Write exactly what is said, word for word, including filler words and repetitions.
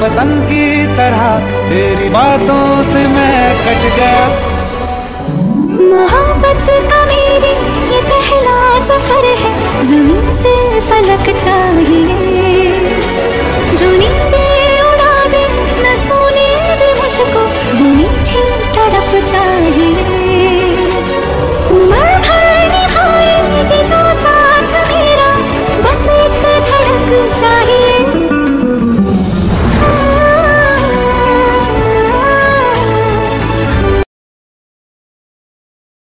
पतंग की तरह तेरी बातों से मैं कट गया। मोहब्बत का मेरी ये पहला सफर है, ज़मीन से फलक चाहिए।